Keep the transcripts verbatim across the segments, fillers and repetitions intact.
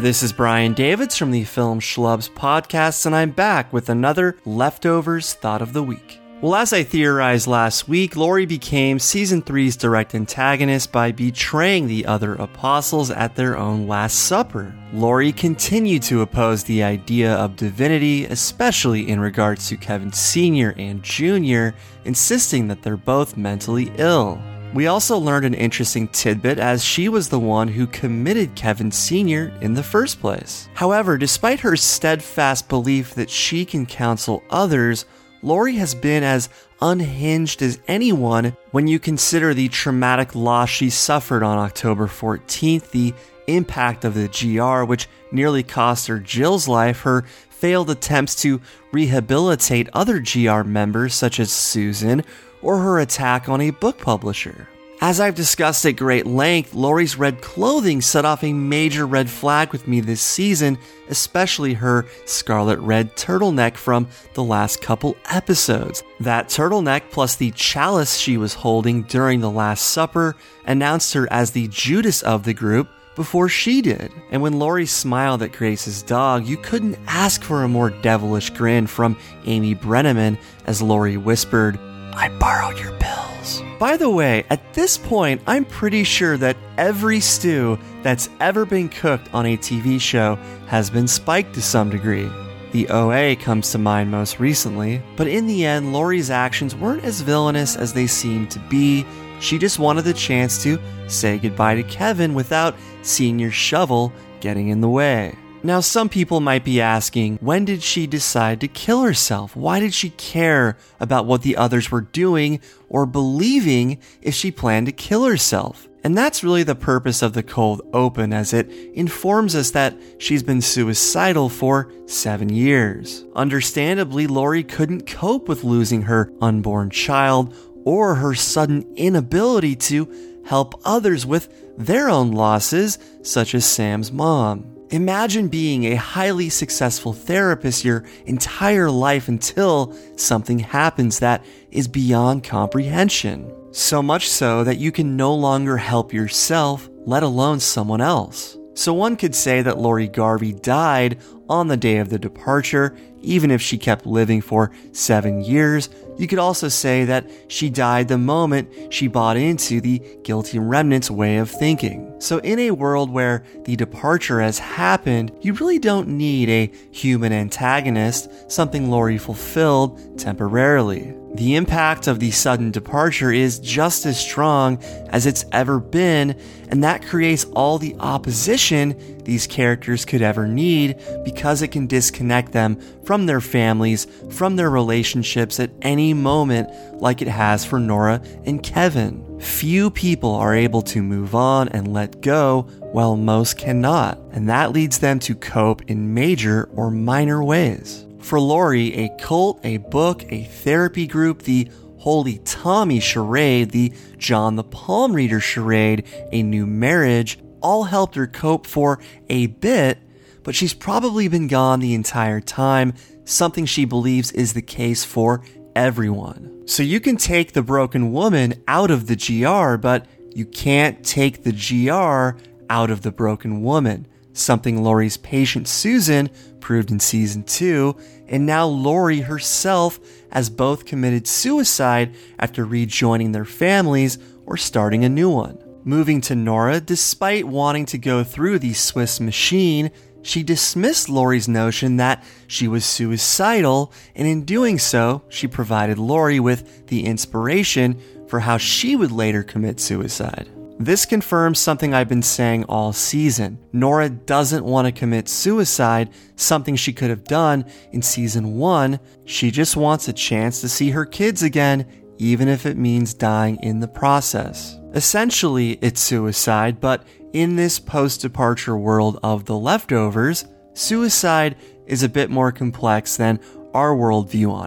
This is Brian Davids from the Film Schlubs podcast, and I'm back with another Leftovers Thought of the Week. Well, as I theorized last week, Laurie became Season three's direct antagonist by betraying the other apostles at their own Last Supper. Laurie continued to oppose the idea of divinity, especially in regards to Kevin Senior and Junior, insisting that they're both mentally ill. We also learned an interesting tidbit as she was the one who committed Kevin Senior in the first place. However, despite her steadfast belief that she can counsel others, Laurie has been as unhinged as anyone when you consider the traumatic loss she suffered on October fourteenth, the impact of the G R, which nearly cost her Jill's life, her failed attempts to rehabilitate other G R members such as Susan, or her attack on a book publisher. As I've discussed at great length, Laurie's red clothing set off a major red flag with me this season, especially her scarlet red turtleneck from the last couple episodes. That turtleneck plus the chalice she was holding during the Last Supper announced her as the Judas of the group before she did. And when Laurie smiled at Grace's dog, you couldn't ask for a more devilish grin from Amy Brenneman as Laurie whispered, "I borrowed your pills." By the way, at this point, I'm pretty sure that every stew that's ever been cooked on a T V show has been spiked to some degree. The O A comes to mind most recently, but in the end, Laurie's actions weren't as villainous as they seemed to be. She just wanted the chance to say goodbye to Kevin without Senior Shovel getting in the way. Now, some people might be asking, when did she decide to kill herself? Why did she care about what the others were doing or believing if she planned to kill herself? And that's really the purpose of the cold open, as it informs us that she's been suicidal for seven years. Understandably, Laurie couldn't cope with losing her unborn child or her sudden inability to help others with their own losses, such as Sam's mom. Imagine being a highly successful therapist your entire life until something happens that is beyond comprehension. So much so that you can no longer help yourself, let alone someone else. So one could say that Laurie Garvey died on the day of the departure, even if she kept living for seven years. You could also say that she died the moment she bought into the guilty remnants way of thinking. So in a world where the departure has happened, you really don't need a human antagonist, something Laurie fulfilled temporarily. The impact of the sudden departure is just as strong as it's ever been, and that creates all the opposition these characters could ever need because it can disconnect them from their families, from their relationships at any moment, like it has for Nora and Kevin. Few people are able to move on and let go, while most cannot, and that leads them to cope in major or minor ways. For Laurie, a cult, a book, a therapy group, the Holy Tommy charade, the John the Palm Reader charade, a new marriage, all helped her cope for a bit, but she's probably been gone the entire time, something she believes is the case for everyone. So you can take the broken woman out of the G R, but you can't take the G R out of the broken woman, something Laurie's patient Susan proved in season two, and now Laurie herself has both committed suicide after rejoining their families or starting a new one. Moving to Nora, despite wanting to go through the Swiss machine, she dismissed Laurie's notion that she was suicidal, and in doing so, she provided Laurie with the inspiration for how she would later commit suicide. This confirms something I've been saying all season. Nora doesn't want to commit suicide, something she could have done in season one. She just wants a chance to see her kids again, even if it means dying in the process. Essentially, it's suicide, but in this post-departure world of the leftovers, suicide is a bit more complex than our worldview on it.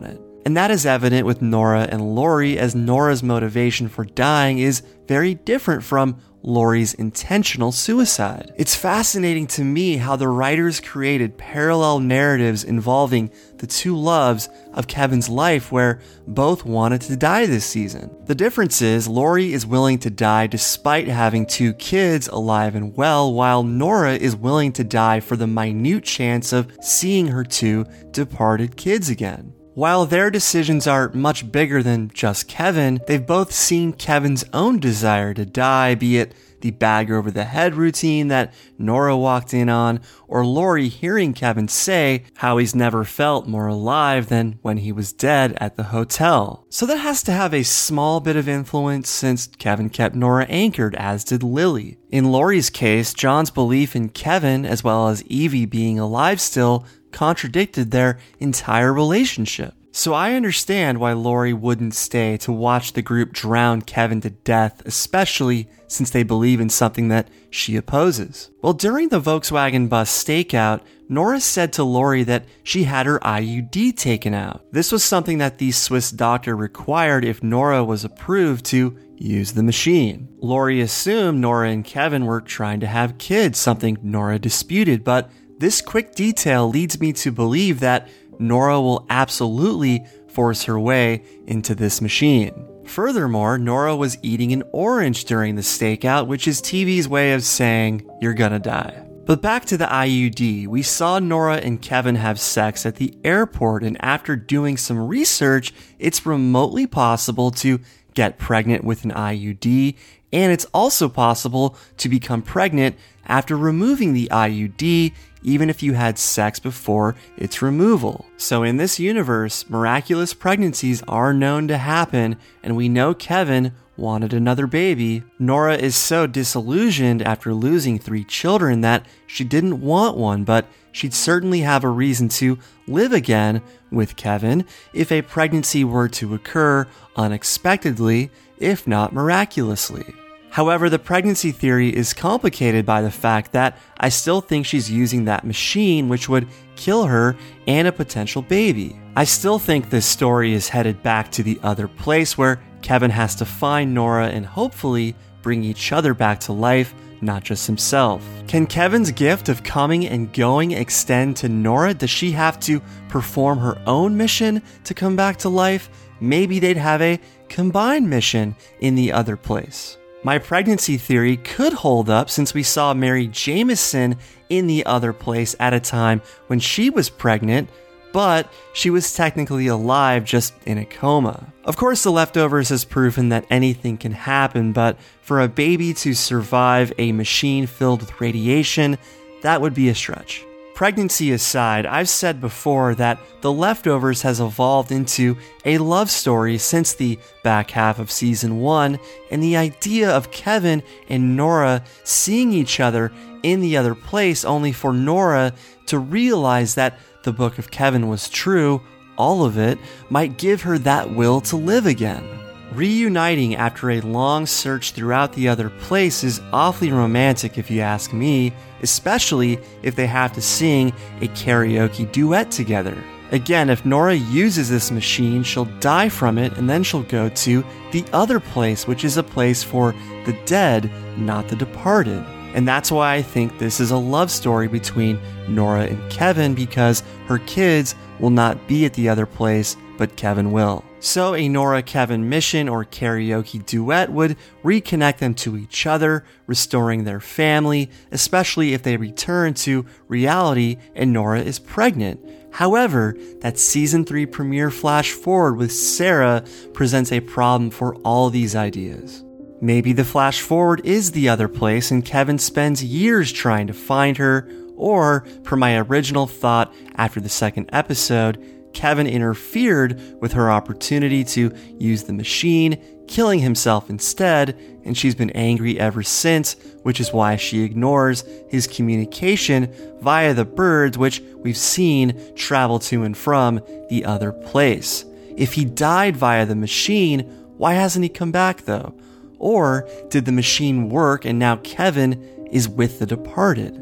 And that is evident with Nora and Laurie, as Nora's motivation for dying is very different from Laurie's intentional suicide. It's fascinating to me how the writers created parallel narratives involving the two loves of Kevin's life where both wanted to die this season. The difference is Laurie is willing to die despite having two kids alive and well, while Nora is willing to die for the minute chance of seeing her two departed kids again. While their decisions are much bigger than just Kevin, they've both seen Kevin's own desire to die, be it the bag over the head routine that Nora walked in on, or Laurie hearing Kevin say how he's never felt more alive than when he was dead at the hotel. So that has to have a small bit of influence since Kevin kept Nora anchored, as did Lily. In Laurie's case, John's belief in Kevin, as well as Evie being alive still, contradicted their entire relationship. So I understand why Laurie wouldn't stay to watch the group drown Kevin to death, especially since they believe in something that she opposes. Well, during the Volkswagen bus stakeout, Nora said to Laurie that she had her I U D taken out. This was something that the Swiss doctor required if Nora was approved to use the machine. Laurie assumed Nora and Kevin were trying to have kids, something Nora disputed, but this quick detail leads me to believe that Nora will absolutely force her way into this machine. Furthermore, Nora was eating an orange during the stakeout, which is T V's way of saying, you're gonna die. But back to the I U D, we saw Nora and Kevin have sex at the airport, and after doing some research, it's remotely possible to get pregnant with an I U D, and it's also possible to become pregnant after removing the I U D, even if you had sex before its removal. So in this universe, miraculous pregnancies are known to happen, and we know Kevin wanted another baby. Nora is so disillusioned after losing three children that she didn't want one, but she'd certainly have a reason to live again with Kevin if a pregnancy were to occur unexpectedly, if not miraculously. However, the pregnancy theory is complicated by the fact that I still think she's using that machine, which would kill her and a potential baby. I still think this story is headed back to the other place where Kevin has to find Nora and hopefully bring each other back to life, not just himself. Can Kevin's gift of coming and going extend to Nora? Does she have to perform her own mission to come back to life? Maybe they'd have a combined mission in the other place. My pregnancy theory could hold up since we saw Mary Jameson in the other place at a time when she was pregnant, but she was technically alive, just in a coma. Of course, The Leftovers has proven that anything can happen, but for a baby to survive a machine filled with radiation, that would be a stretch. Pregnancy aside, I've said before that The Leftovers has evolved into a love story since the back half of season one, and the idea of Kevin and Nora seeing each other in the other place only for Nora to realize that the book of Kevin was true, all of it, might give her that will to live again. Reuniting after a long search throughout the other place is awfully romantic if you ask me, especially if they have to sing a karaoke duet together. Again, if Nora uses this machine, she'll die from it and then she'll go to the other place, which is a place for the dead, not the departed. And that's why I think this is a love story between Nora and Kevin, because her kids will not be at the other place, but Kevin will. So a Nora-Kevin mission or karaoke duet would reconnect them to each other, restoring their family, especially if they return to reality and Nora is pregnant. However, that season three premiere flash forward with Sarah presents a problem for all these ideas. Maybe the flash forward is the other place and Kevin spends years trying to find her, or, per my original thought after the second episode, Kevin interfered with her opportunity to use the machine, killing himself instead, and she's been angry ever since, which is why she ignores his communication via the birds, which we've seen travel to and from the other place. If he died via the machine, why hasn't he come back though? Or did the machine work and now Kevin is with the departed?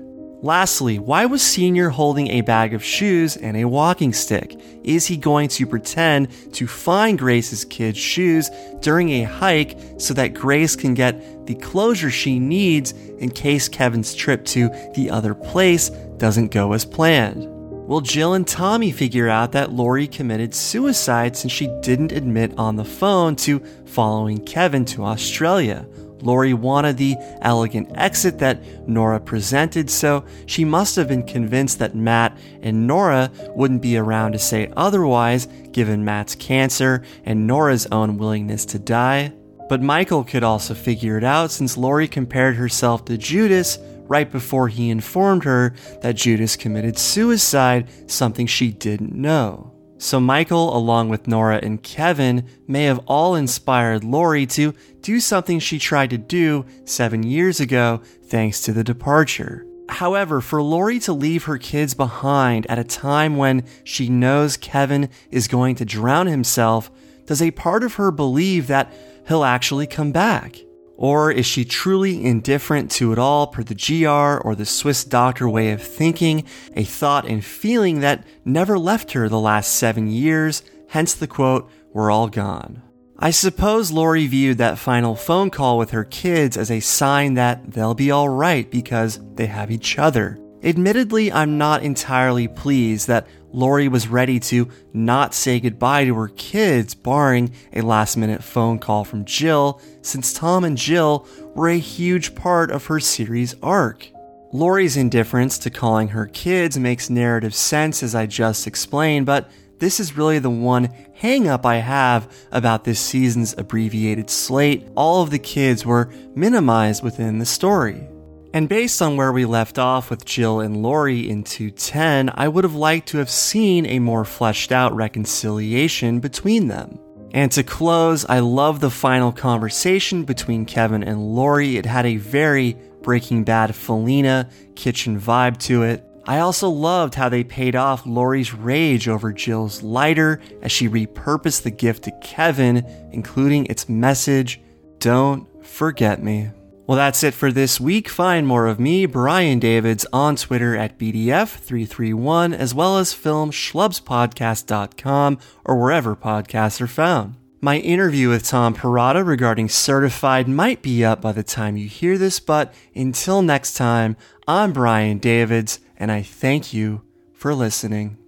Lastly, why was Senior holding a bag of shoes and a walking stick? Is he going to pretend to find Grace's kids' shoes during a hike so that Grace can get the closure she needs in case Kevin's trip to the other place doesn't go as planned? Will Jill and Tommy figure out that Laurie committed suicide since she didn't admit on the phone to following Kevin to Australia? Laurie wanted the elegant exit that Nora presented, so she must have been convinced that Matt and Nora wouldn't be around to say otherwise, given Matt's cancer and Nora's own willingness to die. But Michael could also figure it out since Laurie compared herself to Judas right before he informed her that Judas committed suicide, something she didn't know. So Michael, along with Nora and Kevin, may have all inspired Laurie to do something she tried to do seven years ago thanks to the departure. However, for Laurie to leave her kids behind at a time when she knows Kevin is going to drown himself, does a part of her believe that he'll actually come back? Or is she truly indifferent to it all per the G R or the Swiss doctor way of thinking, a thought and feeling that never left her the last seven years, hence the quote, "We're all gone." I suppose Laurie viewed that final phone call with her kids as a sign that they'll be alright because they have each other. Admittedly, I'm not entirely pleased that Laurie was ready to not say goodbye to her kids, barring a last-minute phone call from Jill, since Tom and Jill were a huge part of her series arc. Laurie's indifference to calling her kids makes narrative sense as I just explained, but this is really the one hang-up I have about this season's abbreviated slate. All of the kids were minimized within the story. And based on where we left off with Jill and Laurie in two ten, I would have liked to have seen a more fleshed out reconciliation between them. And to close, I love the final conversation between Kevin and Laurie. It had a very Breaking Bad Felina kitchen vibe to it. I also loved how they paid off Laurie's rage over Jill's lighter as she repurposed the gift to Kevin, including its message, "Don't forget me." Well, that's it for this week. Find more of me, Brian Davids, on Twitter at B D F three three one, as well as film schlubs podcast dot com or wherever podcasts are found. My interview with Tom Perrotta regarding Certified might be up by the time you hear this, but until next time, I'm Brian Davids, and I thank you for listening.